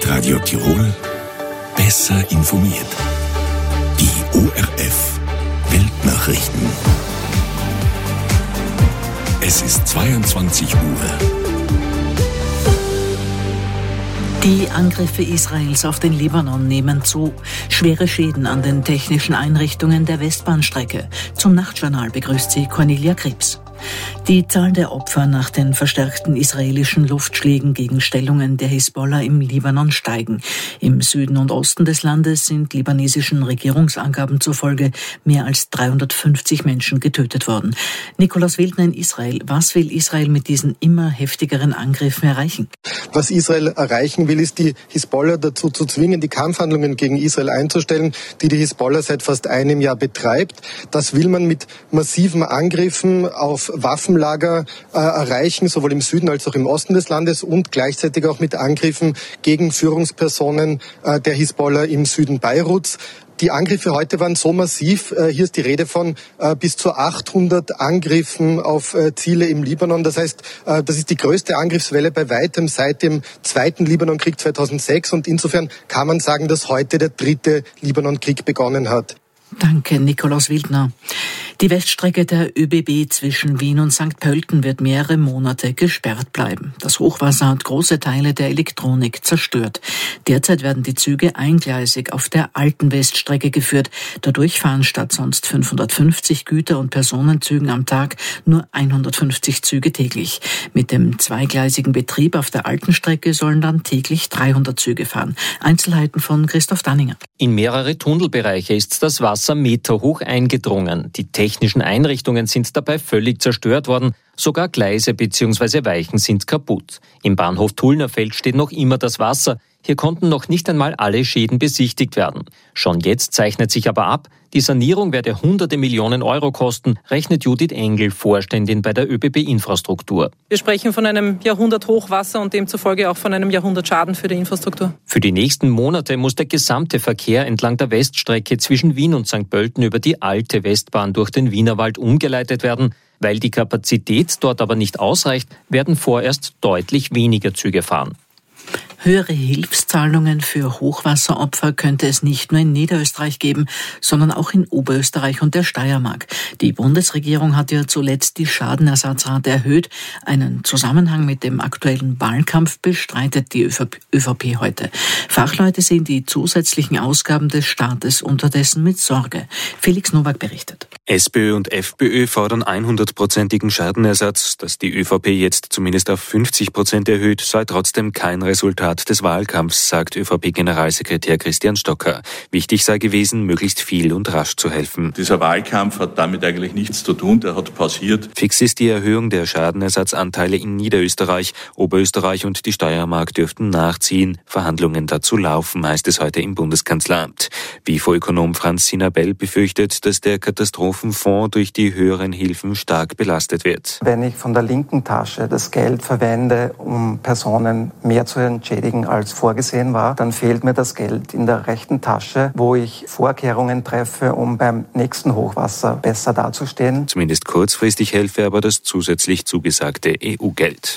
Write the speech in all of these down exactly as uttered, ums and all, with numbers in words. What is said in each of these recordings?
Radio Tirol besser informiert. Die O R F Weltnachrichten. Es ist zweiundzwanzig Uhr. Die Angriffe Israels auf den Libanon nehmen zu. Schwere Schäden an den technischen Einrichtungen der Westbahnstrecke. Zum Nachtjournal begrüßt sie Cornelia Krebs. Die Zahl der Opfer nach den verstärkten israelischen Luftschlägen gegen Stellungen der Hisbollah im Libanon steigen. Im Süden und Osten des Landes sind libanesischen Regierungsangaben zufolge mehr als dreihundertfünfzig Menschen getötet worden. Nikolaus Wildner in Israel. Was will Israel mit diesen immer heftigeren Angriffen erreichen? Was Israel erreichen will, ist die Hisbollah dazu zu zwingen, die Kampfhandlungen gegen Israel einzustellen, die die Hisbollah seit fast einem Jahr betreibt. Das will man mit massiven Angriffen auf Waffenlager äh, erreichen, sowohl im Süden als auch im Osten des Landes und gleichzeitig auch mit Angriffen gegen Führungspersonen äh, der Hisbollah im Süden Beiruts. Die Angriffe heute waren so massiv, äh, hier ist die Rede von äh, bis zu achthundert Angriffen auf äh, Ziele im Libanon. Das heißt, äh, das ist die größte Angriffswelle bei weitem seit dem zweiten Libanonkrieg zweitausendsechs und insofern kann man sagen, dass heute der dritte Libanonkrieg begonnen hat. Danke, Nikolaus Wildner. Die Weststrecke der ÖBB zwischen Wien und Sankt Pölten wird mehrere Monate gesperrt bleiben. Das Hochwasser hat große Teile der Elektronik zerstört. Derzeit werden die Züge eingleisig auf der alten Weststrecke geführt. Dadurch fahren statt sonst fünfhundertfünfzig Güter- und Personenzügen am Tag nur hundertfünfzig Züge täglich. Mit dem zweigleisigen Betrieb auf der alten Strecke sollen dann täglich dreihundert Züge fahren. Einzelheiten von Christoph Danninger. In mehrere Tunnelbereiche ist das Wasser meterhoch eingedrungen. Die technischen Einrichtungen sind dabei völlig zerstört worden. Sogar Gleise bzw. Weichen sind kaputt. Im Bahnhof Tullnerfeld steht noch immer das Wasser. Hier konnten noch nicht einmal alle Schäden besichtigt werden. Schon jetzt zeichnet sich aber ab, die Sanierung werde hunderte Millionen Euro kosten, rechnet Judith Engel, Vorständin bei der ÖBB-Infrastruktur. Wir sprechen von einem Jahrhundert-Hochwasser und demzufolge auch von einem Jahrhundertschaden für die Infrastruktur. Für die nächsten Monate muss der gesamte Verkehr entlang der Weststrecke zwischen Wien und Sankt Pölten über die alte Westbahn durch den Wienerwald umgeleitet werden. Weil die Kapazität dort aber nicht ausreicht, werden vorerst deutlich weniger Züge fahren. Höhere Hilfszahlungen für Hochwasseropfer könnte es nicht nur in Niederösterreich geben, sondern auch in Oberösterreich und der Steiermark. Die Bundesregierung hat ja zuletzt die Schadenersatzrate erhöht. Einen Zusammenhang mit dem aktuellen Wahlkampf bestreitet die ÖVP heute. Fachleute sehen die zusätzlichen Ausgaben des Staates unterdessen mit Sorge. Felix Nowak berichtet. SPÖ und FPÖ fordern hundertprozentigen Schadenersatz. Dass die ÖVP jetzt zumindest auf fünfzig Prozent erhöht, sei trotzdem kein Resultat des Wahlkampfs, sagt ÖVP-Generalsekretär Christian Stocker. Wichtig sei gewesen, möglichst viel und rasch zu helfen. Dieser Wahlkampf hat damit eigentlich nichts zu tun, der hat pausiert. Fix ist die Erhöhung der Schadenersatzanteile in Niederösterreich. Oberösterreich und die Steiermark dürften nachziehen. Verhandlungen dazu laufen, heißt es heute im Bundeskanzleramt. W I F O-Ökonom Franz Sinabel befürchtet, dass der Katastrophenfonds durch die höheren Hilfen stark belastet wird. Wenn ich von der linken Tasche das Geld verwende, um Personen mehr zu entschädigen als vorgesehen war, dann fehlt mir das Geld in der rechten Tasche, wo ich Vorkehrungen treffe, um beim nächsten Hochwasser besser dazustehen. Zumindest kurzfristig helfe aber das zusätzlich zugesagte E U-Geld.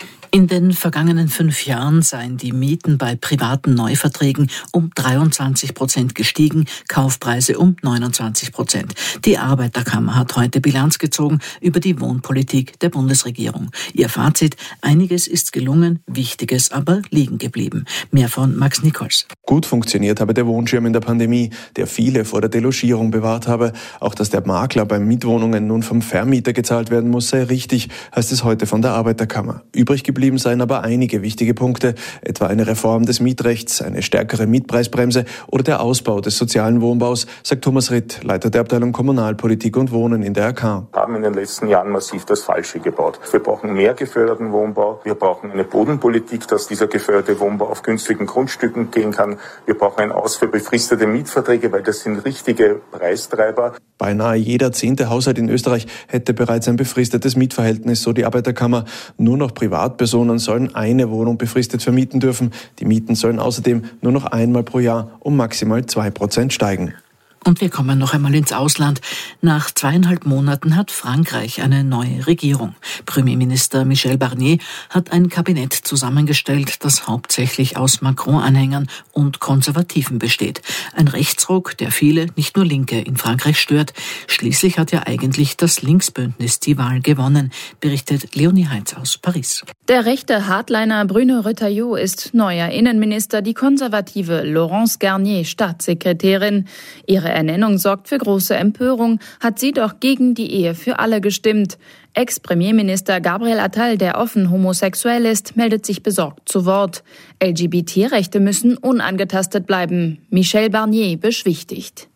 In den vergangenen fünf Jahren seien die Mieten bei privaten Neuverträgen um dreiundzwanzig Prozent gestiegen, Kaufpreise um neunundzwanzig Prozent. Die Arbeiterkammer hat heute Bilanz gezogen über die Wohnpolitik der Bundesregierung. Ihr Fazit: Einiges ist gelungen, Wichtiges aber liegen geblieben. Mehr von Max Nichols. Gut funktioniert habe der Wohnschirm in der Pandemie, der viele vor der Delogierung bewahrt habe. Auch dass der Makler bei Mietwohnungen nun vom Vermieter gezahlt werden muss, sei richtig, heißt es heute von der Arbeiterkammer. Übrig geblieben seien aber einige wichtige Punkte, etwa eine Reform des Mietrechts, eine stärkere Mietpreisbremse oder der Ausbau des sozialen Wohnbaus, sagt Thomas Ritt, Leiter der Abteilung Kommunalpolitik und Wohnen in der A K. Wir haben in den letzten Jahren massiv das Falsche gebaut. Wir brauchen mehr geförderten Wohnbau, wir brauchen eine Bodenpolitik, dass dieser geförderte Wohnbau auf günstigen Grundstücken gehen kann. Wir brauchen ein Aus für befristete Mietverträge, weil das sind richtige Preistreiber. Beinahe jeder zehnte Haushalt in Österreich hätte bereits ein befristetes Mietverhältnis, so die Arbeiterkammer. Nur noch Privatpersonen sollen eine Wohnung befristet vermieten dürfen. Die Mieten sollen außerdem nur noch einmal pro Jahr um maximal zwei Prozent steigen. Und wir kommen noch einmal ins Ausland. Nach zweieinhalb Monaten hat Frankreich eine neue Regierung. Premierminister Michel Barnier hat ein Kabinett zusammengestellt, das hauptsächlich aus Macron-Anhängern und Konservativen besteht. Ein Rechtsruck, der viele, nicht nur Linke, in Frankreich stört. Schließlich hat ja eigentlich das Linksbündnis die Wahl gewonnen, berichtet Leonie Heinz aus Paris. Der rechte Hardliner Bruno Retailleau ist neuer Innenminister, die konservative Laurence Garnier Staatssekretärin. Ihre Ernennung sorgt für große Empörung, hat sie doch gegen die Ehe für alle gestimmt. Ex-Premierminister Gabriel Attal, der offen homosexuell ist, meldet sich besorgt zu Wort. L G B T-Rechte müssen unangetastet bleiben. Michel Barnier beschwichtigt.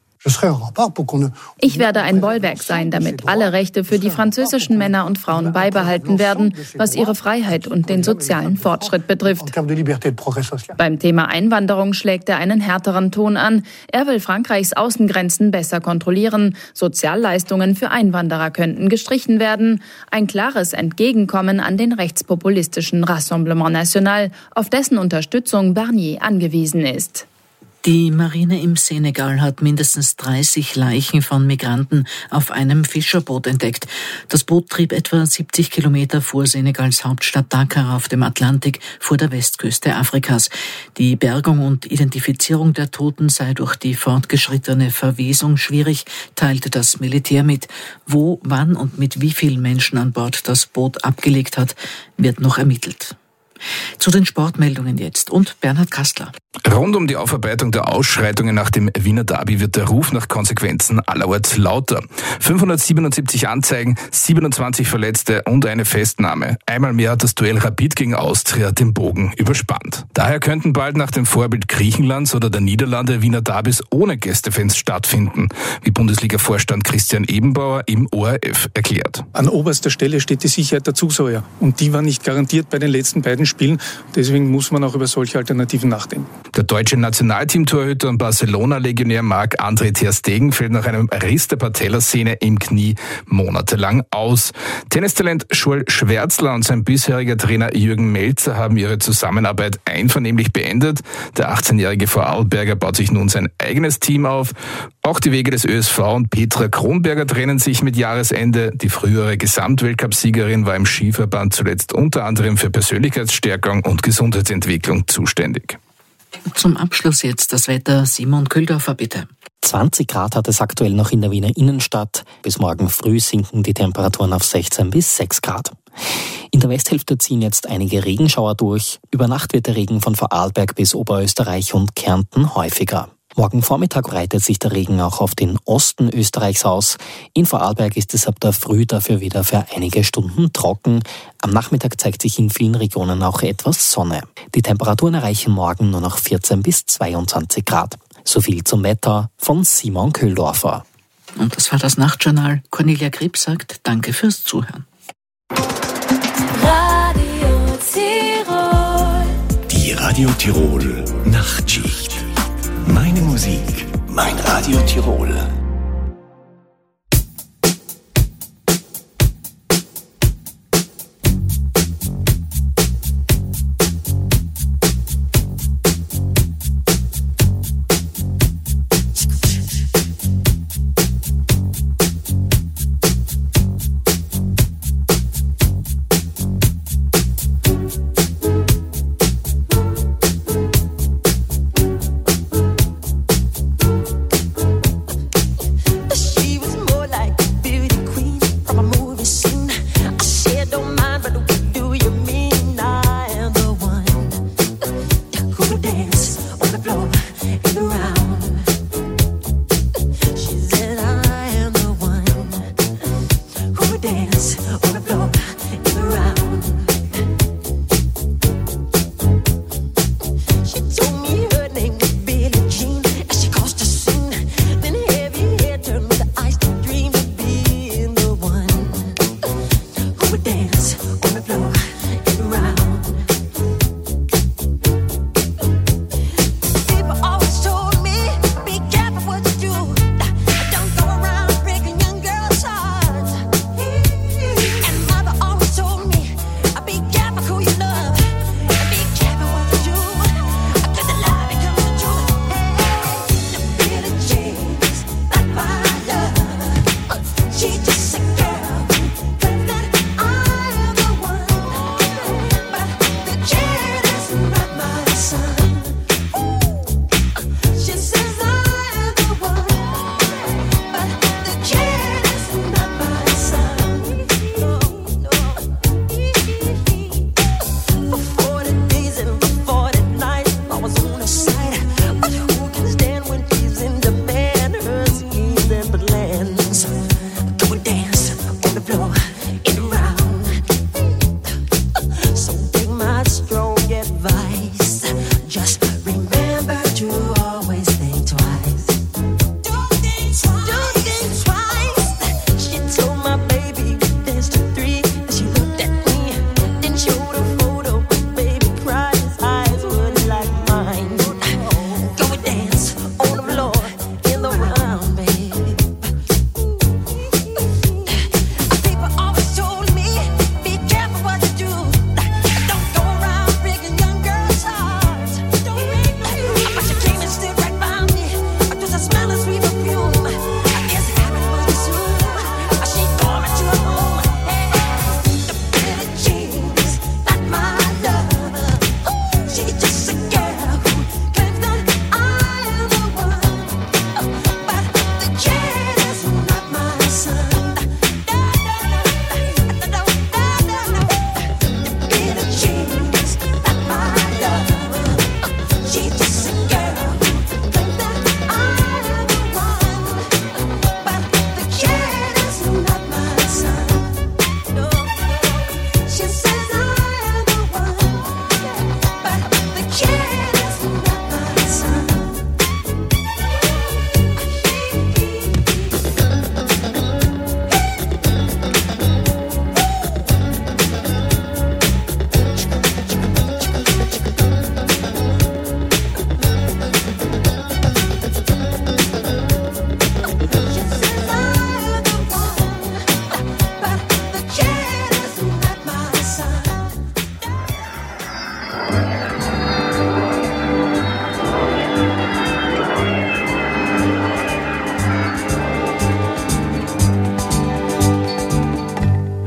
Ich werde ein Bollwerk sein, damit alle Rechte für die französischen Männer und Frauen beibehalten werden, was ihre Freiheit und den sozialen Fortschritt betrifft. Beim Thema Einwanderung schlägt er einen härteren Ton an. Er will Frankreichs Außengrenzen besser kontrollieren. Sozialleistungen für Einwanderer könnten gestrichen werden. Ein klares Entgegenkommen an den rechtspopulistischen Rassemblement National, auf dessen Unterstützung Barnier angewiesen ist. Die Marine im Senegal hat mindestens dreißig Leichen von Migranten auf einem Fischerboot entdeckt. Das Boot trieb etwa siebzig Kilometer vor Senegals Hauptstadt Dakar auf dem Atlantik vor der Westküste Afrikas. Die Bergung und Identifizierung der Toten sei durch die fortgeschrittene Verwesung schwierig, teilte das Militär mit. Wo, wann und mit wie vielen Menschen an Bord das Boot abgelegt hat, wird noch ermittelt. Zu den Sportmeldungen jetzt und Bernhard Kastler. Rund um die Aufarbeitung der Ausschreitungen nach dem Wiener Derby wird der Ruf nach Konsequenzen allerorts lauter. fünfhundertsiebenundsiebzig Anzeigen, siebenundzwanzig Verletzte und eine Festnahme. Einmal mehr hat das Duell Rapid gegen Austria den Bogen überspannt. Daher könnten bald nach dem Vorbild Griechenlands oder der Niederlande Wiener Derbys ohne Gästefans stattfinden, wie Bundesliga-Vorstand Christian Ebenbauer im O R F erklärt. An oberster Stelle steht die Sicherheit der Zuschauer und die war nicht garantiert bei den letzten beiden Spielen. Deswegen muss man auch über solche Alternativen nachdenken. Der deutsche Nationalteam-Torhüter und Barcelona-Legionär Marc-André ter Stegen fällt nach einem Riss der Patellasehne im Knie monatelang aus. Tennistalent Scholl Schwärzler und sein bisheriger Trainer Jürgen Melzer haben ihre Zusammenarbeit einvernehmlich beendet. Der achtzehnjährige Vorarlberger baut sich nun sein eigenes Team auf. Auch die Wege des Ö S V und Petra Kronberger trennen sich mit Jahresende. Die frühere Gesamtweltcup-Siegerin war im Skiverband zuletzt unter anderem für Persönlichkeitsstärkung und Gesundheitsentwicklung zuständig. Zum Abschluss jetzt das Wetter. Simon Kühldorfer, bitte. zwanzig Grad hat es aktuell noch in der Wiener Innenstadt. Bis morgen früh sinken die Temperaturen auf sechzehn bis sechs Grad. In der Westhälfte ziehen jetzt einige Regenschauer durch. Über Nacht wird der Regen von Vorarlberg bis Oberösterreich und Kärnten häufiger. Morgen Vormittag breitet sich der Regen auch auf den Osten Österreichs aus. In Vorarlberg ist es ab der Früh dafür wieder für einige Stunden trocken. Am Nachmittag zeigt sich in vielen Regionen auch etwas Sonne. Die Temperaturen erreichen morgen nur noch vierzehn bis zweiundzwanzig Grad. So viel zum Wetter von Simon Kühldorfer. Und das war das Nachtjournal. Cornelia Krebs sagt Danke fürs Zuhören. Radio Tirol. Die Radio Tirol Nachtschicht. Meine Musik, mein Radio Tirol.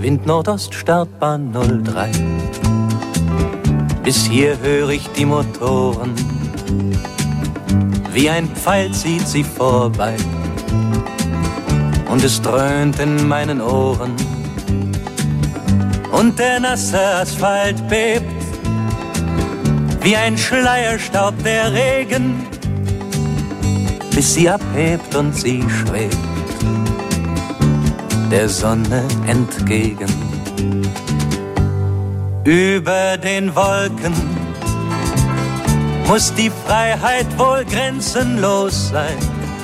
Wind Nordost, Startbahn null drei. Bis hier höre ich die Motoren, wie ein Pfeil zieht sie vorbei. Und es dröhnt in meinen Ohren und der nasse Asphalt bebt, wie ein Schleierstaub der Regen, bis sie abhebt und sie schwebt der Sonne entgegen. Über den Wolken muss die Freiheit wohl grenzenlos sein.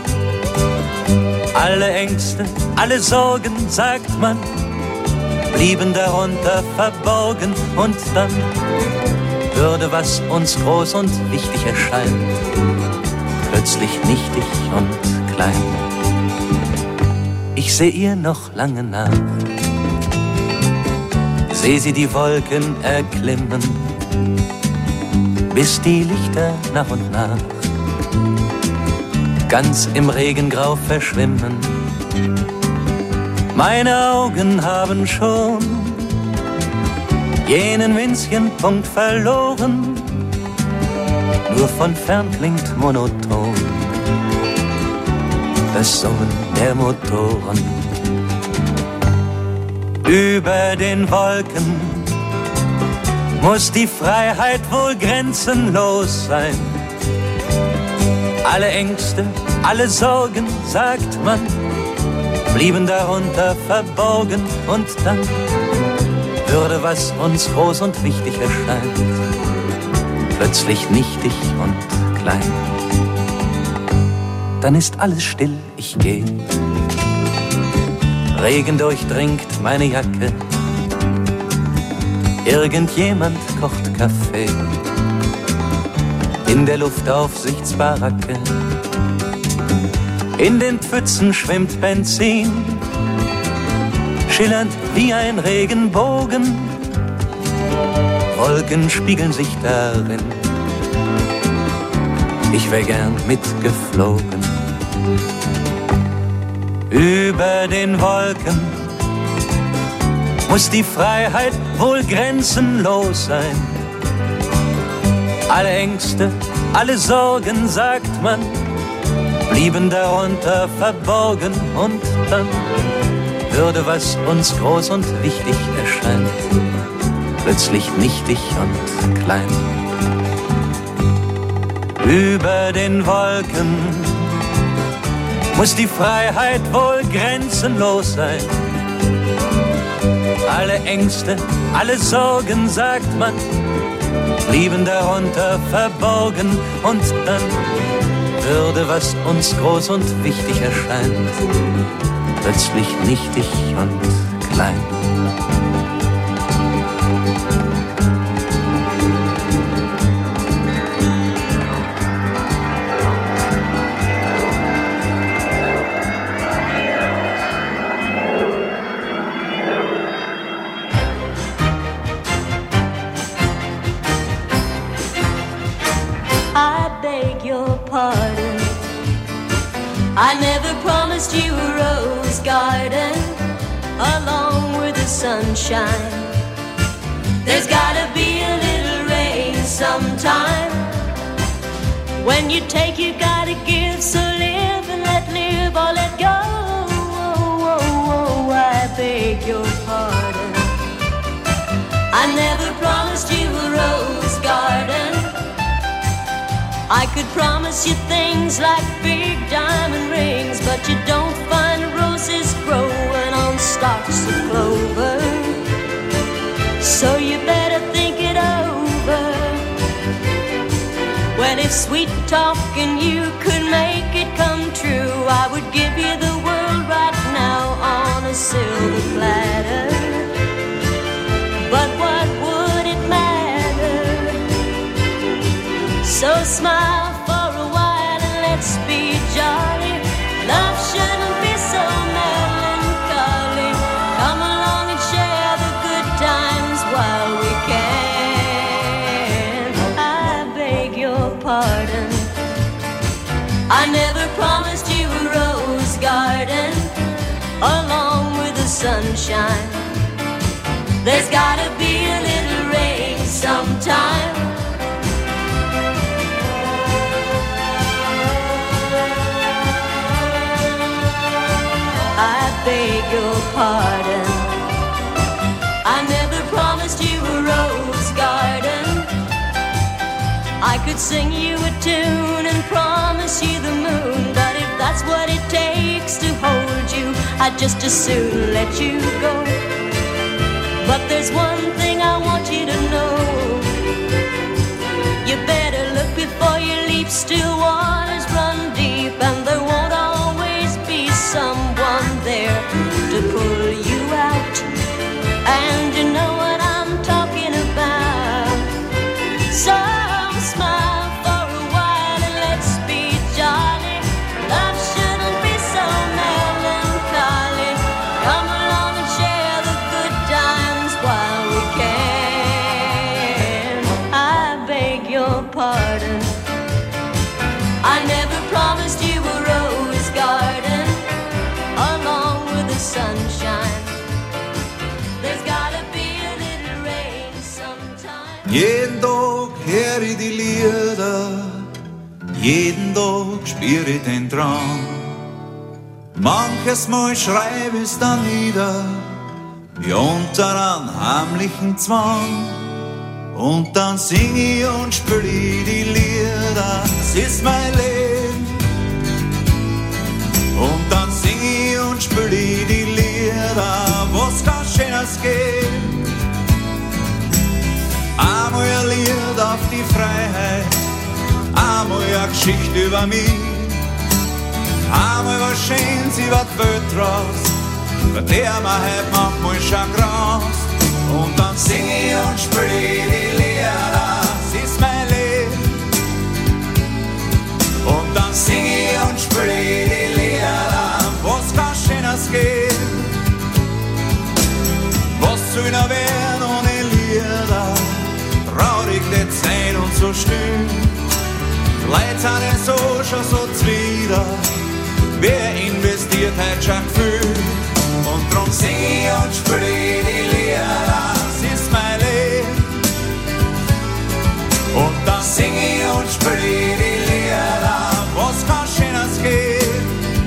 Alle Ängste, alle Sorgen, sagt man, blieben darunter verborgen. Und dann würde, was uns groß und wichtig erscheint, plötzlich nichtig und klein. Ich seh ihr noch lange nach, seh sie die Wolken erklimmen, bis die Lichter nach und nach ganz im Regengrau verschwimmen. Meine Augen haben schon jenen winzigen Punkt verloren, nur von fern klingt monoton das Summen der Motoren. Über den Wolken muss die Freiheit wohl grenzenlos sein. Alle Ängste, alle Sorgen, sagt man, blieben darunter verborgen. Und dann würde, was uns groß und wichtig erscheint, plötzlich nichtig und klein. Dann ist alles still, ich geh. Regen durchdringt meine Jacke. Irgendjemand kocht Kaffee in der Luftaufsichtsbaracke. In den Pfützen schwimmt Benzin, schillernd wie ein Regenbogen. Wolken spiegeln sich darin. Ich wär gern mitgeflogen. Über den Wolken muss die Freiheit wohl grenzenlos sein. Alle Ängste, alle Sorgen, sagt man, blieben darunter verborgen. Und dann würde, was uns groß und wichtig erscheint, plötzlich nichtig und klein. Über den Wolken muss die Freiheit wohl grenzenlos sein. Alle Ängste, alle Sorgen, sagt man, blieben darunter verborgen. Und dann würde, was uns groß und wichtig erscheint, plötzlich nichtig und klein. I never promised you a rose garden along with the sunshine. There's gotta be a little rain sometime. When you take, you gotta give. So live and let live or let go. Oh, oh, oh, I beg your pardon. I never promised you a rose garden. I could promise you things like big diamond rings, but you don't find roses growing on stalks of clover. So you better think it over. Well, if sweet talking you could make it come true, I would give you the world right now on a silver platter. But what would it matter? So smile for a while and let's be jolly. Love shouldn't be so melancholy. Come along and share the good times while we can. I beg your pardon. I never promised you a rose garden along with the sunshine. There's gotta be a little rain sometime. I beg your pardon, I never promised you a rose garden. I could sing you a tune and promise you the moon, but if that's what it takes to hold you, I'd just as soon let you go. But there's one thing I want you to know, you better look before you leap. Still waters run deep, and there won't always be someone there to pull you out. And you know what I'm talking about. So smile for a while and let's be jolly. Love shouldn't be so melancholy. Come along and share the good times while we can. I beg your pardon, I never promised you a rose garden along with the sunshine. There's gotta be a little rain sometime. Jeden Tag hör ich die Lieder, jeden Tag spür ich den Traum. Manches Mal schreib ich's dann nieder, wie unter einem heimlichen Zwang. Und dann sing ich und spür ich die Lieder, es ist mein Leben. Und dann sing ich und spür ich die Lieder, was kann Schönes geben. Einmal ein Lied auf die Freiheit, einmal eine Geschichte über mich, einmal was Schönes über die Welt raus, bei der man halt manchmal schon graust. Und dann sing ich und spiel ich die Lieder, das ist mein Leben. Und dann sing ich und spiel ich die Lieder, was kann Schönes geben. Was soll noch werden ohne Lieder? Traurig nicht sein und so still. Leute sind ja so schon so zwider. Wer investiert hat schon Gefühl? Und drum sing ich und spiel ich die Lieder, das ist mein Leben. Und dann sing ich und spiel ich die Lieder, was kann Schönes geben?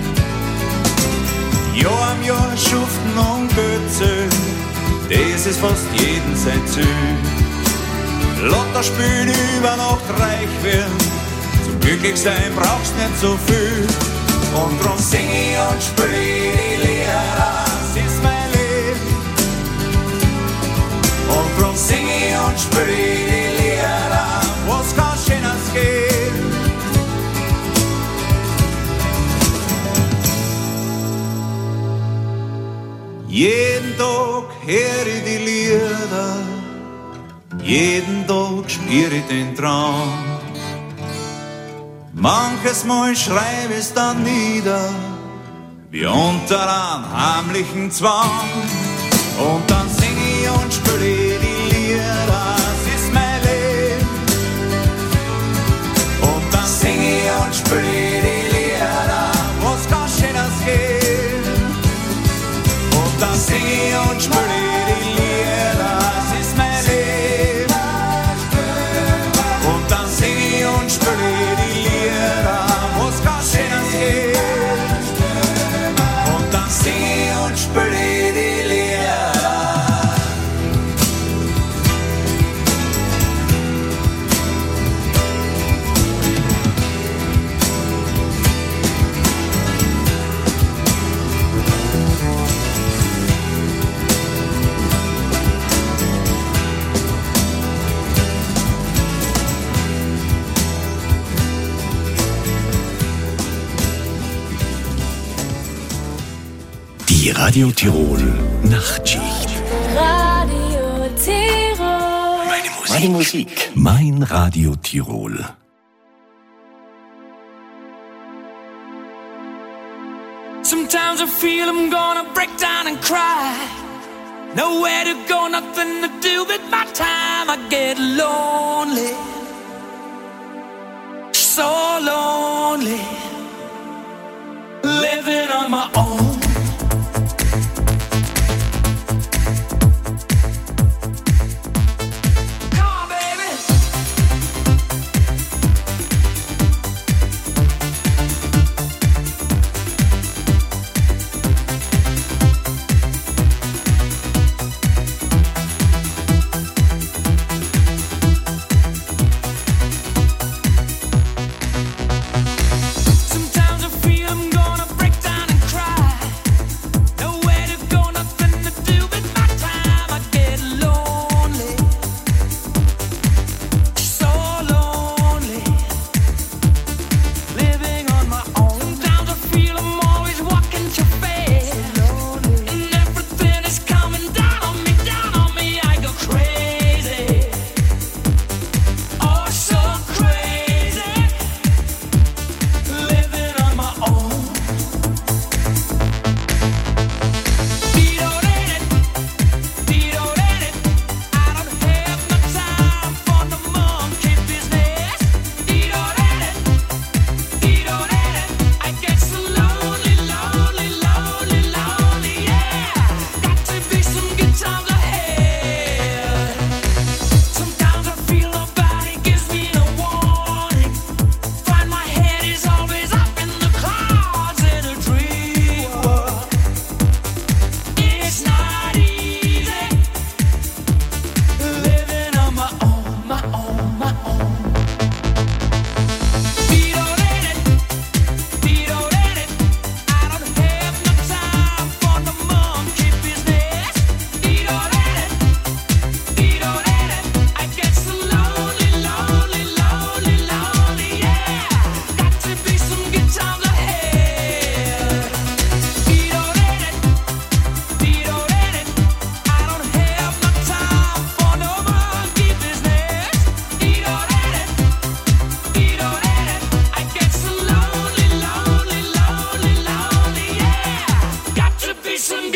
Jahr am Jahr schuften und Götze, das ist fast jeden sein Ziel. Lotter spielen über Nacht reich werden, zum Glücklichsein brauchst nicht so viel. Und drum sing ich und spiel ich die Lieder, das ist mein Leben. Und drum sing ich und spiel ich die Lieder, was kann Schönes geben. Jeden Tag hör ich die Lieder, jeden Tag spür ich den Traum. Manches Mal schreib ich's dann nieder, wie unter einem heimlichen Zwang. Und dann sing ich und spiel ich die Lieder, das ist mein Leben. Und dann sing ich und spiel ich die Lieder, was kann Schönes geben. Und dann sing ich und spiel ich die Lieder, das ist mein Leben. Und dann sing ich und spiel ich die Lieder, was kann Schönes geben. Und dann sing ich und spiel ich die Lieder. Die Radio Tirol Nachtschicht. Radio Tirol. Meine Musik. Meine Musik. Mein Radio Tirol. Sometimes I feel I'm gonna break down and cry. Nowhere to go, nothing to do with my time. I get lonely, so lonely, living on my own.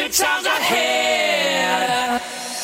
good times ahead.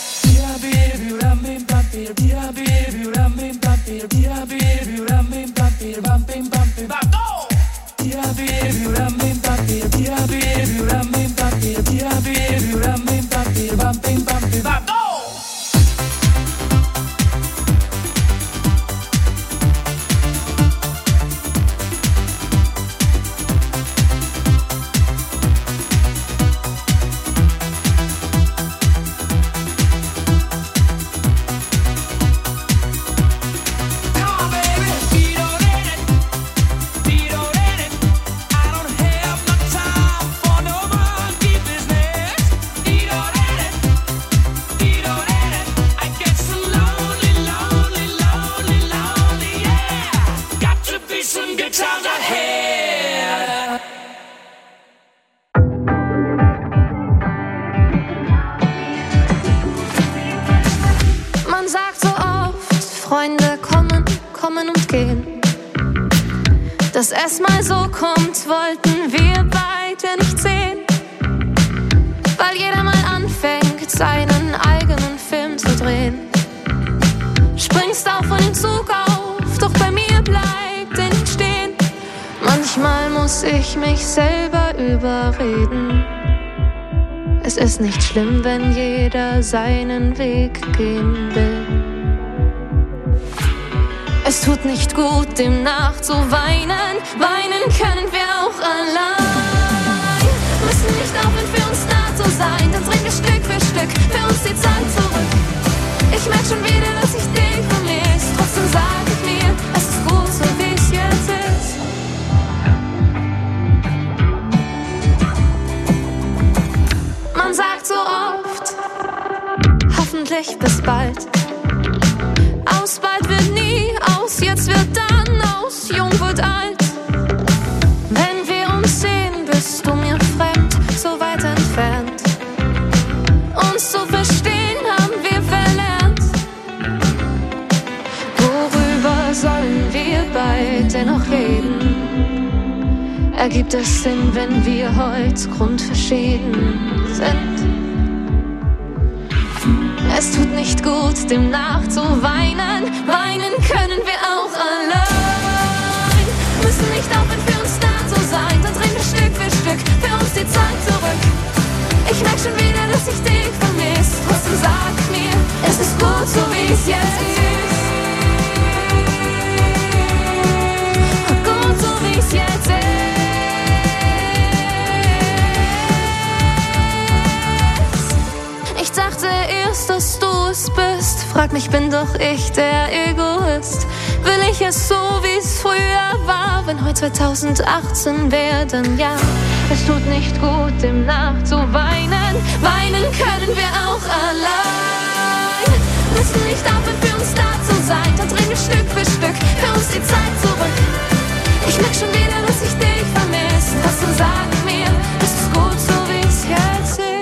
Man sagt so oft, Freunde kommen, kommen und gehen. Dass es mal so kommt, wollten wir beide nicht sehen. Weil jeder mal anfängt, seinen eigenen Film zu drehen. Springst auf und den Zug auf, doch bei mir bleibt er nicht stehen. Manchmal muss ich mich selber überreden. Es ist nicht schlimm, wenn jeder seinen Weg gehen will. Es tut nicht gut, demnach zu weinen. Weinen können wir auch allein. Müssen nicht aufhören, für uns da zu sein. Dann drehen wir Stück für Stück für uns die Zeit zurück. Ich merk schon wieder, dass ich dich vermisse. Trotzdem sag ich mir, es ist gut, so wie es jetzt ist. Man sagt so oft, hoffentlich bis bald. Aus bald wird nie, aus jetzt wird dann, aus jung wird alt. Wenn wir uns sehen, bist du mir fremd, so weit entfernt. Uns zu verstehen haben wir verlernt. Worüber sollen wir beide noch reden? Ergibt es Sinn, wenn wir heute grundverschieden sind? Es tut nicht gut, demnach zu weinen. Weinen können wir auch allein. Müssen nicht aufhören, für uns da zu sein. Dann drehen wir Stück für Stück für uns die Zeit zurück. Ich merk schon wieder, dass ich dich vermisse. Trotzdem sag ich mir, es ist gut, so wie es jetzt ist. Gut, so wie es jetzt ist. Ich dachte erst, dass du es bist. Frag mich, bin doch ich der Egoist? Will ich es so, wie es früher war? Wenn heute zweitausendachtzehn wäre, dann ja. Es tut nicht gut, demnach zu weinen. Weinen können wir auch allein. Müssen nicht aufhören, für uns da zu sein. Dann drehen wir Stück für Stück für uns die Zeit zurück. Ich merk schon wieder, dass ich dich vermisse. Trotzdem sag ich mir, es ist gut, so wie es jetzt ist.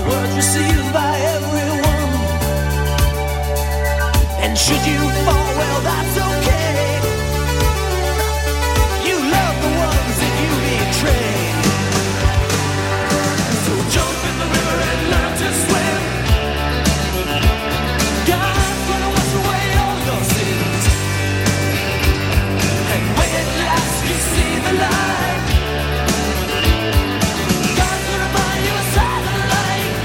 words received by everyone. And should you fall, well, that's okay. You love the ones that you betray. So jump in the river and learn to swim. God's gonna wash away all your sins. And when at last you see the light, God's gonna buy you a satellite.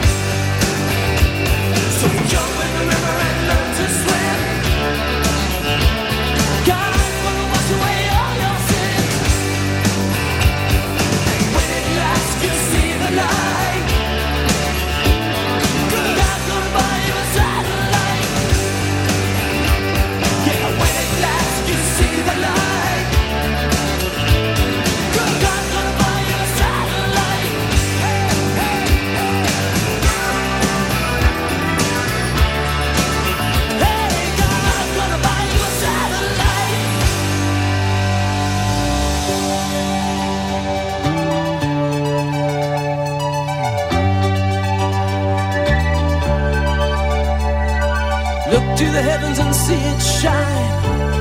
So jump in the river and learn to swim. God's gonna wash away all your sins. And when at last you see the light, God's gonna buy you a satellite. Yeah, when at last you see the light, God's gonna buy you a satellite. Hey, hey, hey. Hey, God's gonna buy you a satellite. Look to the heavens and see it shine.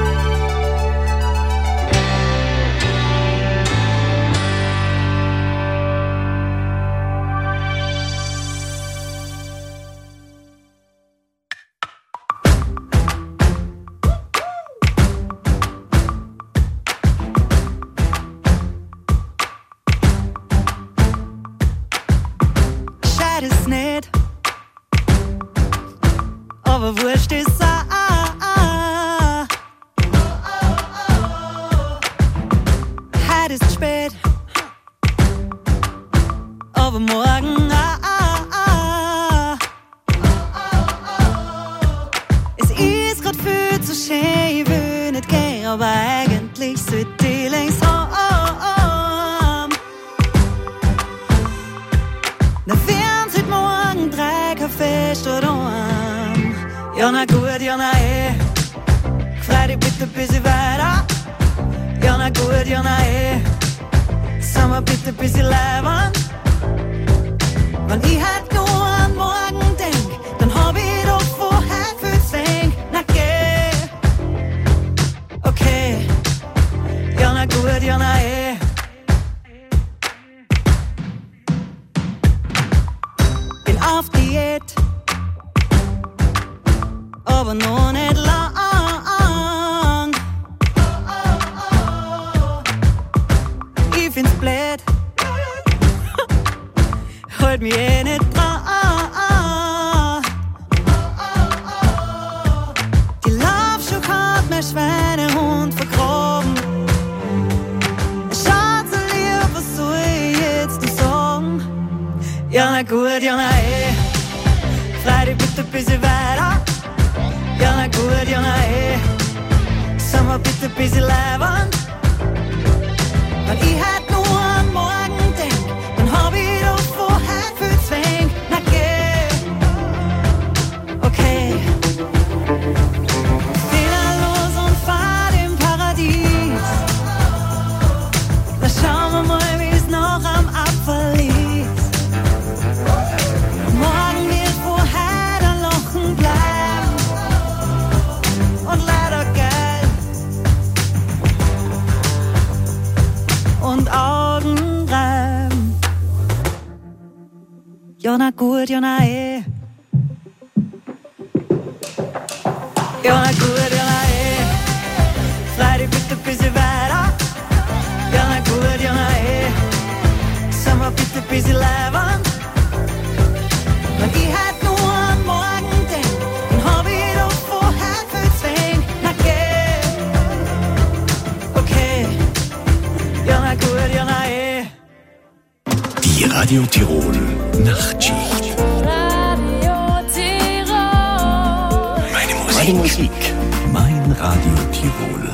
Scheidest nicht, aber wurscht ist auch. Heute ist spät, aber morgen auch. Es ist grad viel zu schön, ich will nicht gehen, aber eigentlich sollte ich längst heim. Na wär's heute morgen drei Kaffee statt einem. Ja na gut, ja na eh, freu dich bitte ein bisschen weiter. Ja na gut, ja na eh, sag mal bitte ein bisschen leibern. Wenn ich halt nur an morgen denk, dann hab ich doch vorher viel gesehen. Na geh, okay, ja na gut, ja na eh. Bin auf Diät, aber noch nicht lang. Ich find's blöd, halt mich eh nicht dran. Die Laufschuhe hat mein Schweinehund vergraben. Schaut so lieb, was soll ich jetzt noch sagen? Ja na gut, ja na eh, freu dich bitte ein bisschen weiter. Ja na gut, ja na eh, sag mal bitte ein bisschen leibern. Wenn ich halt nur an morgen denk, dann hab ich doch vorher viel zwing. Na geh, okay, wieder los und fahr im Paradies. Da schauen wir mal, wie's noch am Apfel ist. Morgen wird vorher ein Lachen bleiben und leider geil und Augen reiben. Ja na gut, ja na eh. Ja na gut, ja na eh. Freu dich bitte ein bisschen weiter. Ja na gut, ja na eh. Sag mal bitte ein bisschen leibern. Wenn ich halt nur an morgen denk, dann hab ich doch vorher viel zwing. Na geh, okay, ja na gut, ja na eh. Die Radio Tirol Nachtschicht. Radio Tirol. Meine Musik. Meine Musik. Mein Radio Tirol.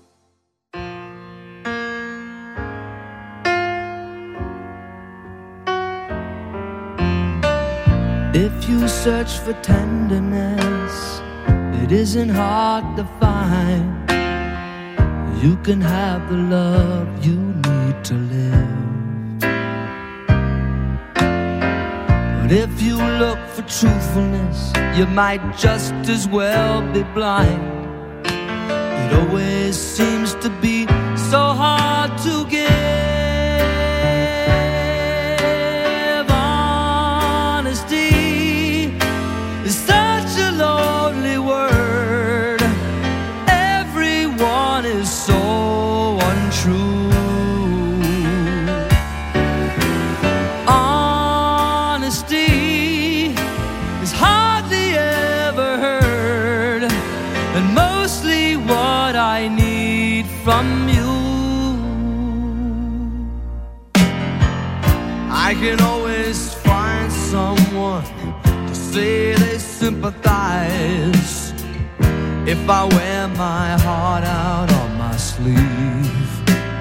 If you search for tenderness, it isn't hard to find. You can have the love you need to live. But if you look for truthfulness, you might just as well be blind. It always seems to be so hard to give. Honesty is such a lonely word. Everyone is so untrue. Honesty is hardly ever heard, and mostly what I need from you. I can always find someone to say they sympathize if I wear my heart out on my sleeve.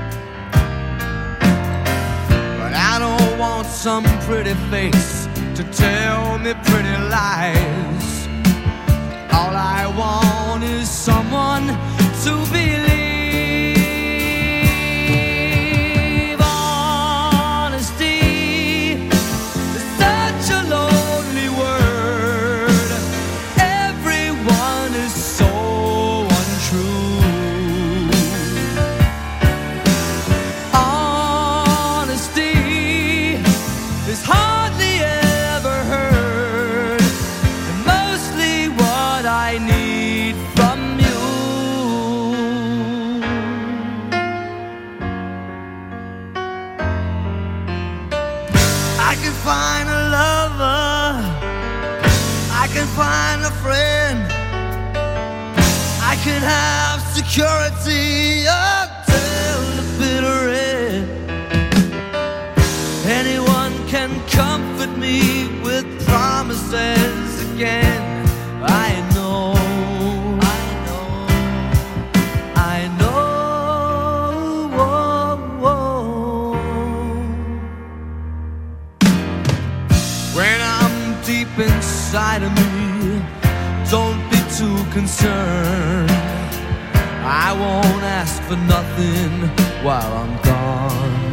But I don't want some pretty face to tell me pretty lies. All I want is someone to believe. Honesty is such a lonely word. Everyone is so untrue. Honesty is hardly ever heard, and mostly what I need from you. I can find a lover, I can find a friend, I can have security until the bitter end. Anyone can comfort me with promises again. I know, I know, I know. Whoa, whoa. When I'm deep inside of me, don't be too concerned. I won't ask for nothing while I'm gone.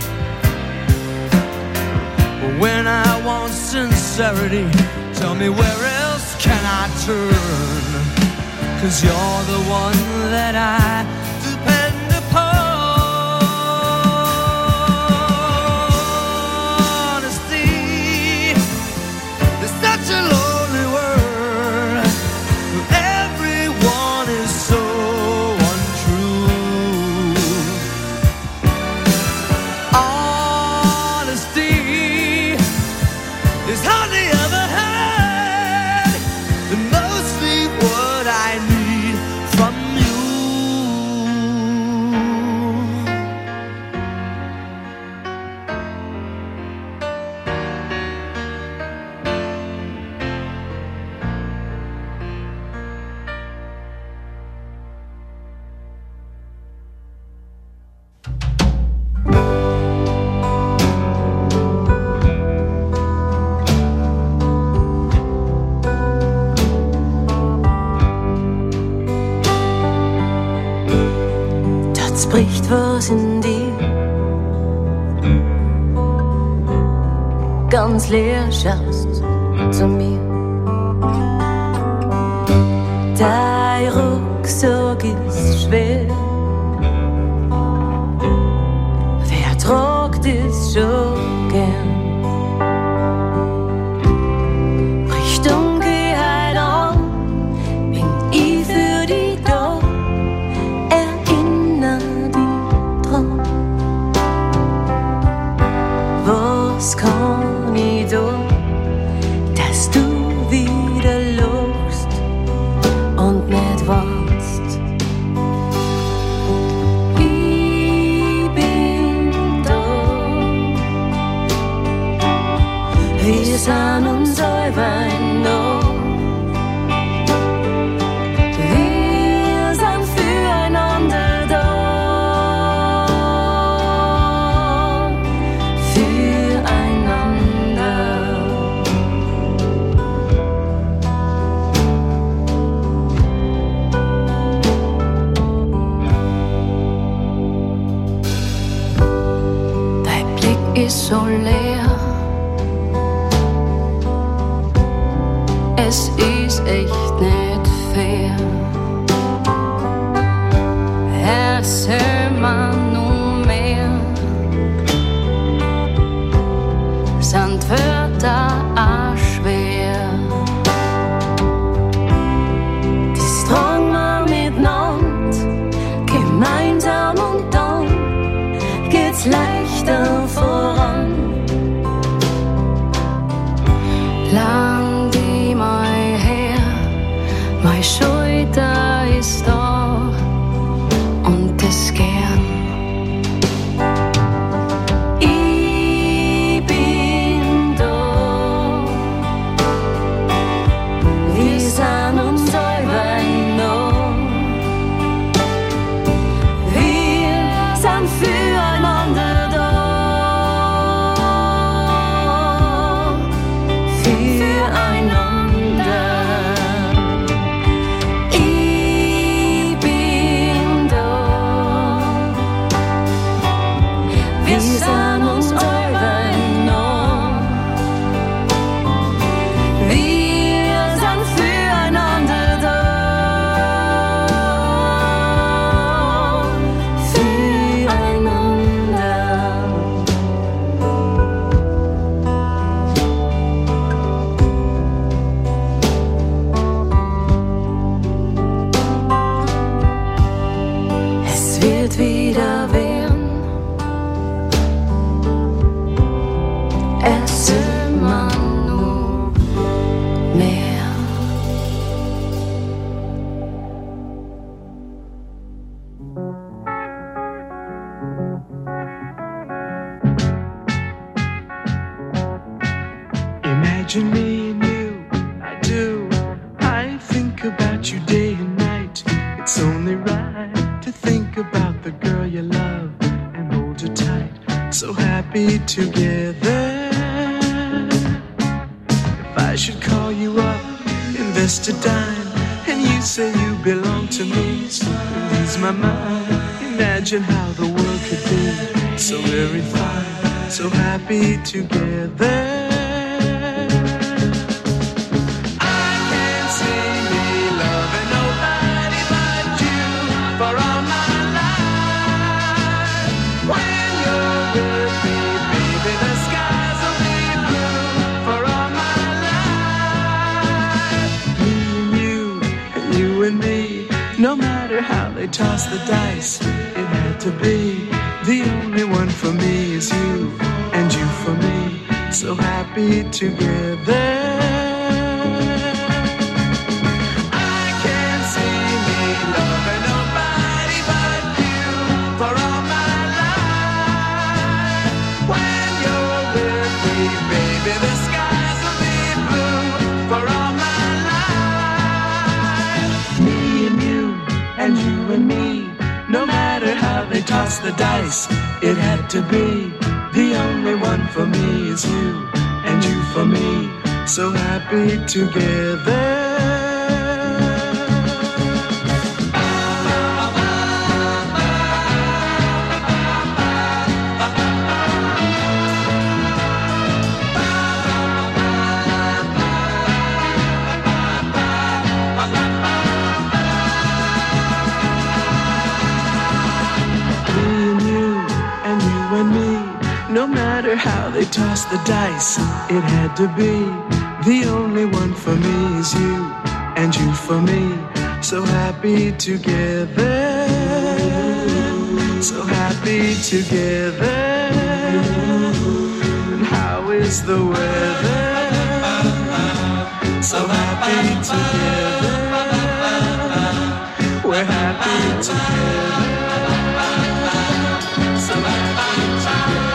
But when I want sincerity, tell me where else can I turn? 'Cause you're the one that I depend upon. Honesty is such a lonely word. Everyone is so untrue. Honesty is hardly ever heard, and mostly what I need from you. Dort spricht was in dir, ganz leer schaust zu mir. Dein Rucksack ist schwer, wer tragt es schon gern? Bricht Dunkelheit an, bin ich für dich da, erinner dich dran. Was kann ich tun, dass du wieder lachst und nicht warst? Ich bin da. Wir sind uns alleweil wir sind füreinander da, füreinander. Dein Blick ist so leer, echt nicht fair. Erzähl mir nur mehr. Sind Wörter auch schwer. Das tragen wir miteinander, gemeinsam und dann geht's leichter voran. Lang die mal her, meine Schulter ist da und das gern. Ich bin da, wir sind uns selber noch. Wir sind füreinander da. Imagine me and you, I do. I think about you day and night. It's only right to think about the girl you love and hold her tight. So happy together. If I should call you up, invest a dime, and you say you belong to me, release my mind. Imagine how the world could be so very fine, so happy together. No matter how they toss the dice, it had to be. The only one for me is you, and you for me, so happy together. I can't see me loving nobody but you for all my life. When you're with me, baby, the skies will be blue for all my life. Me and you, and you and me, no matter how they toss the dice, it had to be. The only one for me is you, and you for me, so happy together. No matter how they toss the dice, it had to be. The only one for me is you, and you for me, so happy together. So happy together. And how is the weather? So happy together. We're happy together. So happy together.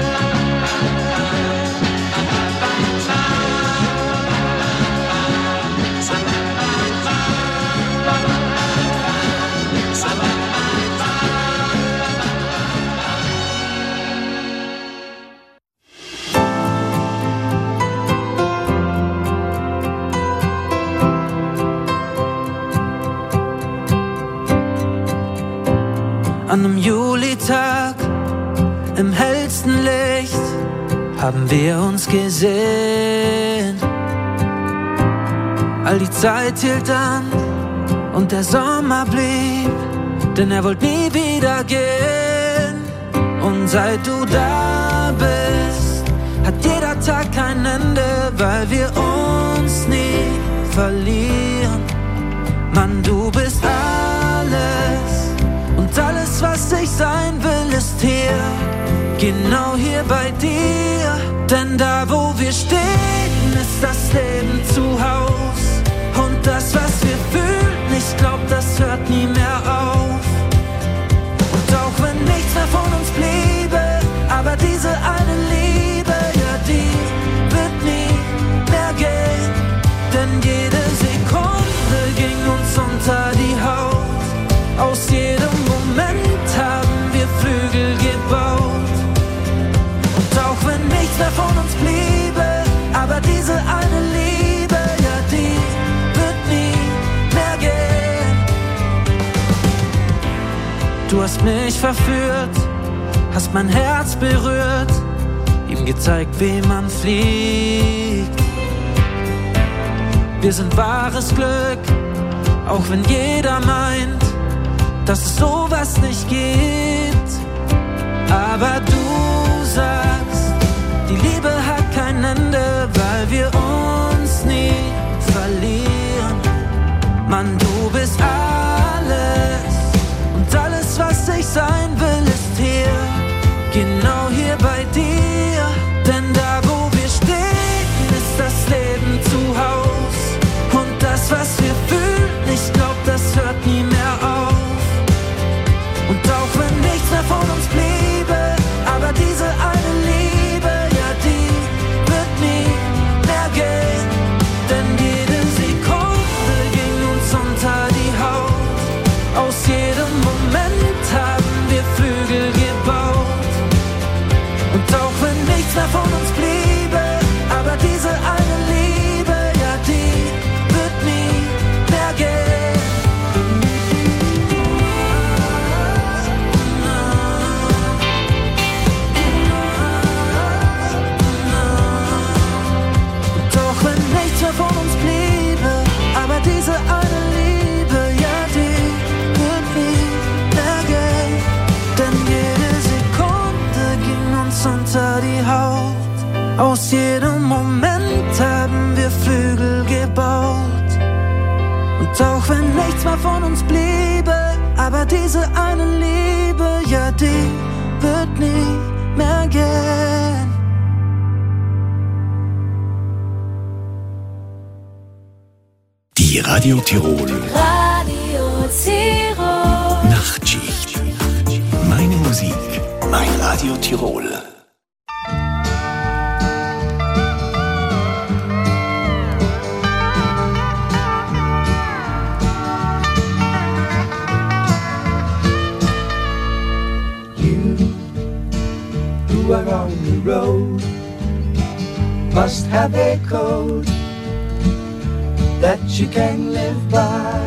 An einem Julitag im hellsten Licht haben wir uns gesehen. All die Zeit hielt an und der Sommer blieb, denn er wollte nie wieder gehen. Und seit du da bist, hat jeder Tag kein Ende, weil wir uns nie verlieren. Mann, du bist alles und alles, was ich sein will, ist hier, genau hier bei dir. Denn da, wo wir stehen, ist das Leben zu Haus. Und das, was wir fühlen, ich glaub, das hört nie mehr auf. Und auch wenn nichts mehr von uns bliebe, aber diese eine Liebe, ja, die wird nie mehr gehen. Denn jede Sekunde ging uns unter die Haut. Aus jedem Moment haben wir Flügel gebaut. Und auch wenn nichts mehr von uns bliebe, aber diese eine Liebe, ja, die wird nie mehr gehen. Du hast mich verführt, hast mein Herz berührt, ihm gezeigt, wie man fliegt. Wir sind wahres Glück, auch wenn jeder meint, dass es sowas nicht gibt. Aber du sagst, die Liebe hat kein Ende, weil wir uns nie verlieren. Mann, du bist alles und alles, was ich sein will, ist hier, genau hier bei dir. Denn da, wo wir stehen, ist das Leben zu Haus. Und das, was wir fühlen, ich glaub, das hört nie mehr auf. Und auch wenn nichts mehr von uns bliebe, aber diese eine Liebe, ja, die wird nie mehr gehen. Denn jede Sekunde ging uns unter die Haut. Aus jedem Moment haben wir Flügel gebaut. Und auch wenn nichts mehr von uns bliebe, aber diese eine Liebe, ja, die wird nie mehr gehen. Von uns bliebe, aber diese eine Liebe, ja, die wird nie mehr gehen. Denn jede Sekunde ging uns unter die Haut. Aus jedem Moment haben wir Flügel gebaut. Und auch wenn nichts mehr von uns bliebe, aber diese eine Liebe, ja, die wird nie mehr gehen. Die Radio Tirol Radio Tirol Nachtschicht. Meine Musik, mein Radio Tirol. You who are on the road must have a code that you can live by,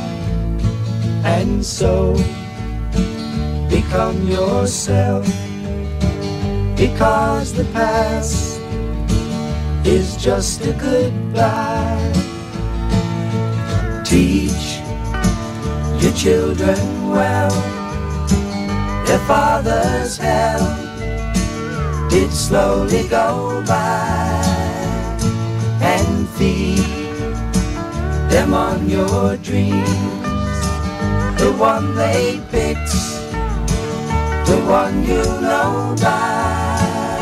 and so become yourself, because the past is just a goodbye. Teach your children well, their father's hell did slowly go by, and feed them on your dreams, the one they picked, the one you know by.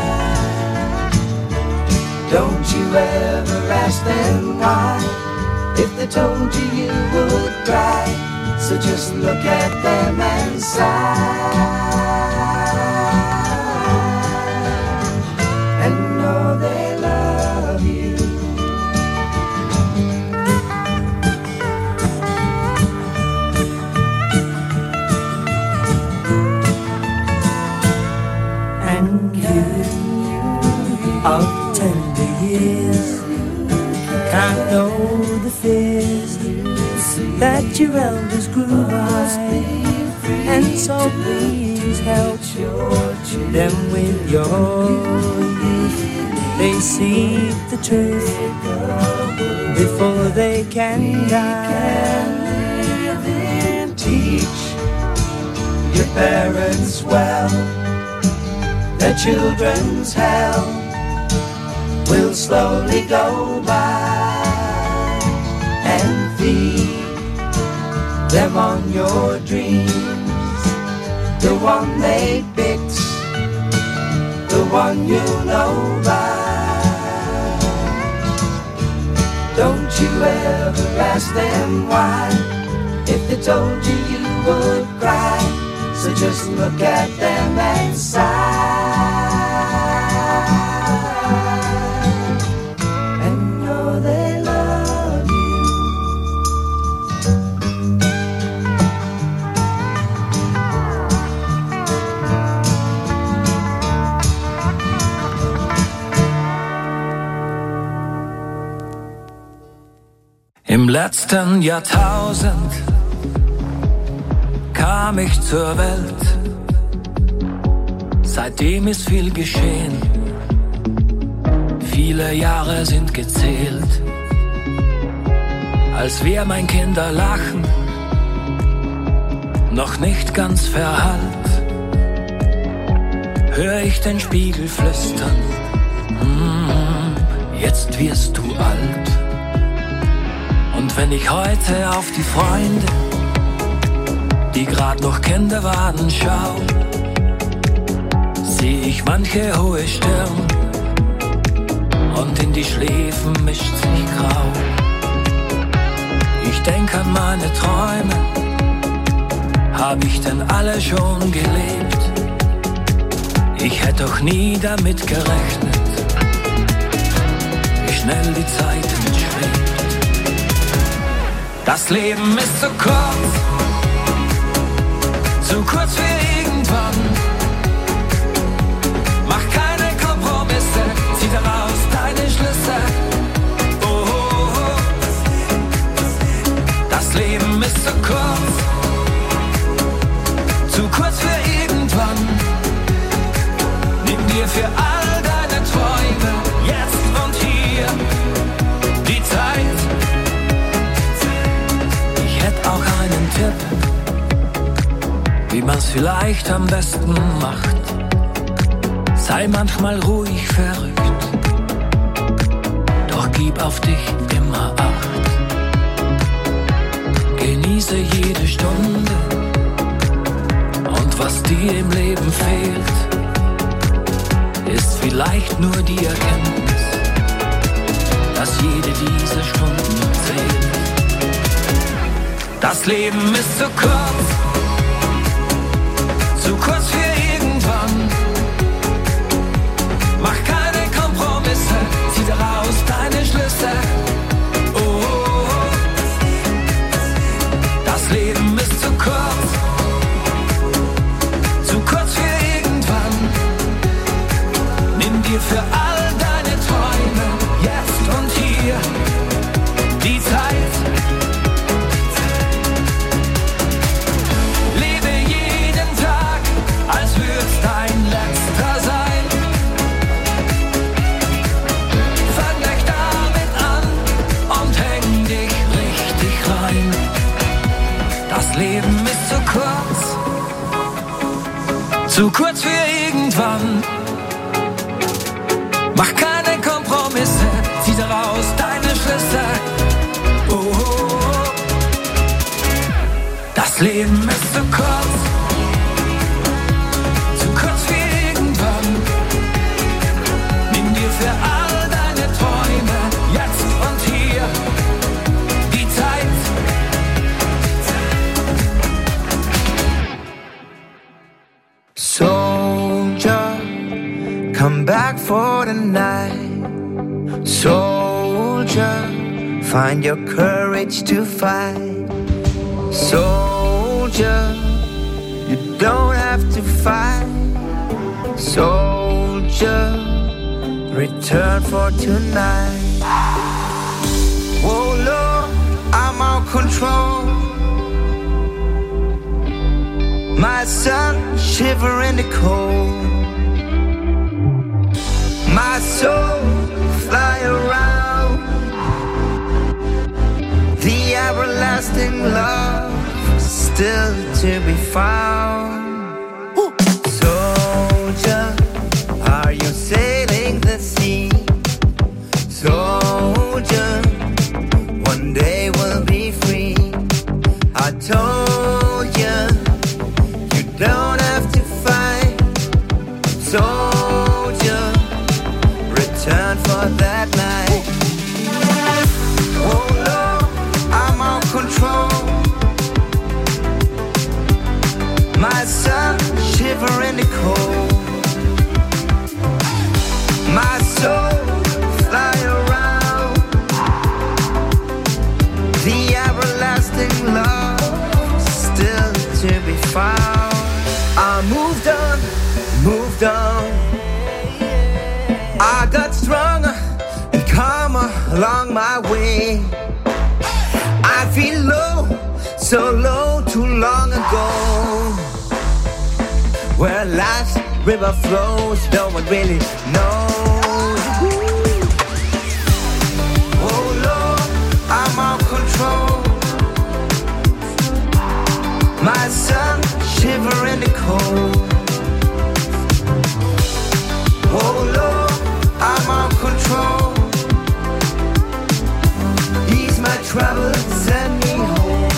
Don't you ever ask them why, if they told you you would cry, so just look at them and sigh, and know they love you. Of tender years, can't know the fears that your elders grew by, and so please help them with your youth. They see the truth before they can die. Then teach your parents well, their children's hell will slowly go by, and feed them on your dreams, the one they picked, the one you know by. Don't you ever ask them why, if they told you you would cry, so just look at them and sigh. Im letzten Jahrtausend kam ich zur Welt. Seitdem ist viel geschehen, viele Jahre sind gezählt. Als wär mein Kinderlachen noch nicht ganz verhallt, hör ich den Spiegel flüstern, mm, jetzt wirst du alt. Und wenn ich heute auf die Freunde, die grad noch Kinder waren, schau, seh ich manche hohe Stirn und in die Schläfen mischt sich Grau. Ich denk an meine Träume, hab ich denn alle schon gelebt? Ich hätt doch nie damit gerechnet, wie schnell die Zeit mitschwebt. Das Leben ist zu kurz, zu kurz für irgendwann. Mach keine Kompromisse, zieh daraus deine Schlüsse. Oh, oh, oh. Das Leben ist zu kurz, zu kurz für irgendwann. Nimm dir für all deine Träume jetzt und hier die Zeit. Auch einen Tipp, wie man's vielleicht am besten macht. Sei manchmal ruhig verrückt, doch gib auf dich immer Acht. Genieße jede Stunde und was dir im Leben fehlt, ist vielleicht nur die Erkenntnis, dass jede dieser Stunden zählt. Das Leben ist zu kurz, zu kurz für irgendwann. Mach keine Kompromisse, zieh daraus deine Schlüsse. Oh, oh, oh. Das Leben ist zu kurz, zu kurz für irgendwann. Nimm dir für all deine Träume jetzt und hier die Zeit. Das Leben ist zu kurz, zu kurz für irgendwann. Mach keine Kompromisse, zieh daraus deine Schlüsse. Oh, oh, oh. Das Leben ist zu kurz, zu kurz für irgendwann. Nimm dir für all deine Träume jetzt und hier die Zeit. Soldier, come back for the night. Soldier, find your courage to fight. Soldier, you don't have to fight. Soldier, return for tonight. Oh Lord, I'm out of control. My son shiver in the cold. My soul fly around everlasting love still to be found. Ooh. Soldier, are you sailing the sea? Soldier, one day we'll be free. I told you, you don't have to fight. Soldier, return for that night. Oh Lord, I'm on control. My son shiver in the cold. My soul fly around. The everlasting love still to be found. I moved on, moved on. I got stronger and calmer along my way. I feel low, so low too long ago. Where life's river flows, no one really knows. Oh Lord, I'm on control. My son shiver in the cold. Oh Lord, I'm on control. Ease my troubles, send me home.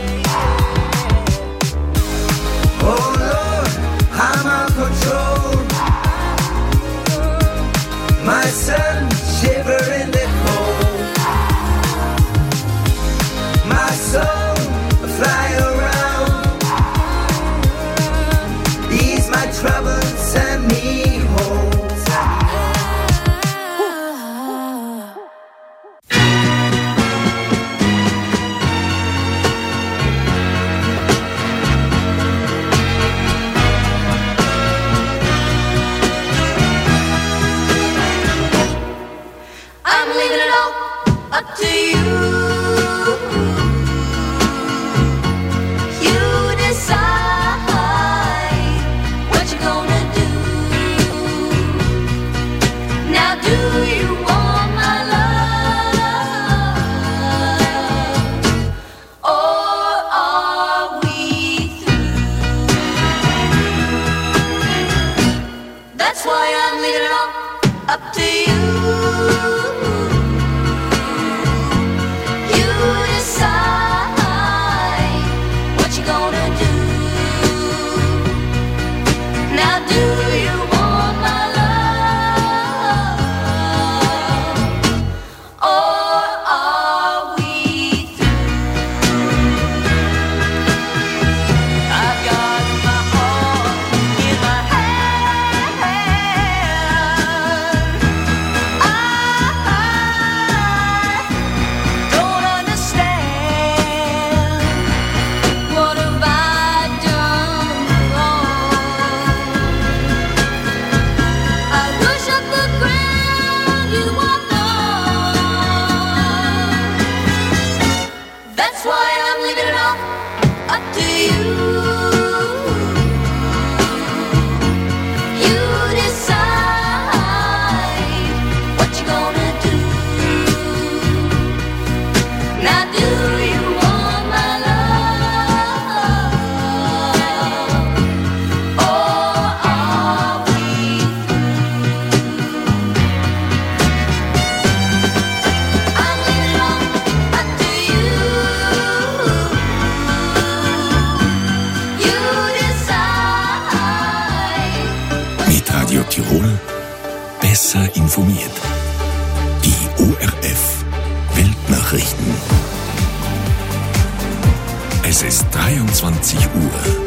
Oh Lord, I'm on control. My son shiver in the cold. My soul fly around. Ease my troubles, send me home. Tirol besser informiert. Die O R F Weltnachrichten. Es ist dreiundzwanzig Uhr.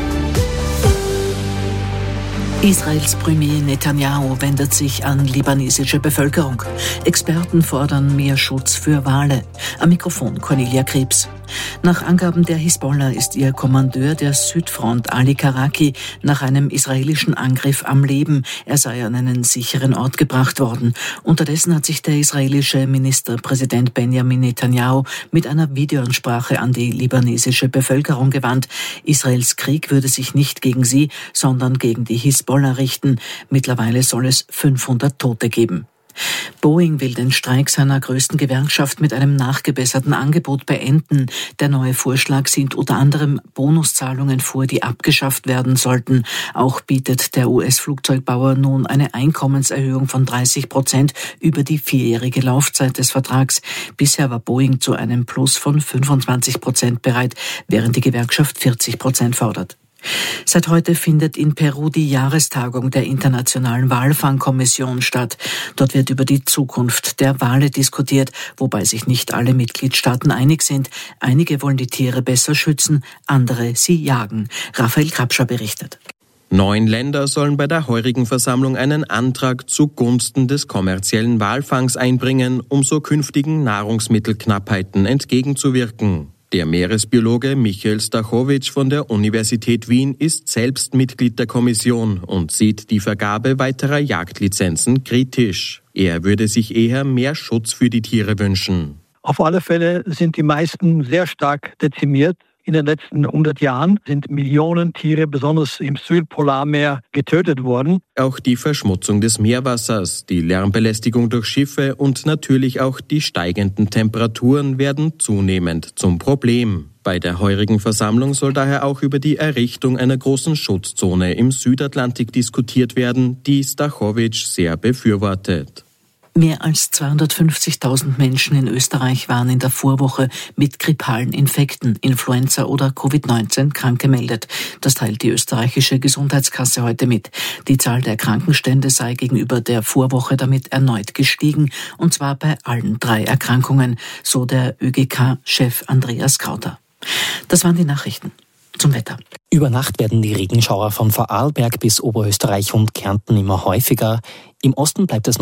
Israels Premier Netanyahu wendet sich an libanesische Bevölkerung. Experten fordern mehr Schutz für Wale. Am Mikrofon Cornelia Krebs. Nach Angaben der Hisbollah ist ihr Kommandeur der Südfront Ali Karaki nach einem israelischen Angriff am Leben. Er sei an einen sicheren Ort gebracht worden. Unterdessen hat sich der israelische Ministerpräsident Benjamin Netanyahu mit einer Videoansprache an die libanesische Bevölkerung gewandt. Israels Krieg würde sich nicht gegen sie, sondern gegen die Hisbollah richten. Mittlerweile soll es fünfhundert Tote geben. Boeing will den Streik seiner größten Gewerkschaft mit einem nachgebesserten Angebot beenden. Der neue Vorschlag sieht unter anderem Bonuszahlungen vor, die abgeschafft werden sollten. Auch bietet der U S-Flugzeugbauer nun eine Einkommenserhöhung von dreißig Prozent über die vierjährige Laufzeit des Vertrags. Bisher war Boeing zu einem Plus von fünfundzwanzig Prozent bereit, während die Gewerkschaft vierzig Prozent fordert. Seit heute findet in Peru die Jahrestagung der Internationalen Walfangkommission statt. Dort wird über die Zukunft der Wale diskutiert, wobei sich nicht alle Mitgliedstaaten einig sind. Einige wollen die Tiere besser schützen, andere sie jagen. Raphael Krapscher berichtet. Neun Länder sollen bei der heurigen Versammlung einen Antrag zugunsten des kommerziellen Walfangs einbringen, um so künftigen Nahrungsmittelknappheiten entgegenzuwirken. Der Meeresbiologe Michael Stachowicz von der Universität Wien ist selbst Mitglied der Kommission und sieht die Vergabe weiterer Jagdlizenzen kritisch. Er würde sich eher mehr Schutz für die Tiere wünschen. Auf alle Fälle sind die meisten sehr stark dezimiert. In den letzten hundert Jahren sind Millionen Tiere, besonders im Südpolarmeer, getötet worden. Auch die Verschmutzung des Meerwassers, die Lärmbelästigung durch Schiffe und natürlich auch die steigenden Temperaturen werden zunehmend zum Problem. Bei der heurigen Versammlung soll daher auch über die Errichtung einer großen Schutzzone im Südatlantik diskutiert werden, die Stachowicz sehr befürwortet. Mehr als zweihundertfünfzigtausend Menschen in Österreich waren in der Vorwoche mit grippalen Infekten, Influenza oder Covid neunzehn krank gemeldet. Das teilt die österreichische Gesundheitskasse heute mit. Die Zahl der Krankenstände sei gegenüber der Vorwoche damit erneut gestiegen, und zwar bei allen drei Erkrankungen, so der ÖGK-Chef Andreas Krauter. Das waren die Nachrichten. Zum Wetter. Über Nacht werden die Regenschauer von Vorarlberg bis Oberösterreich und Kärnten immer häufiger. Im Osten bleibt es noch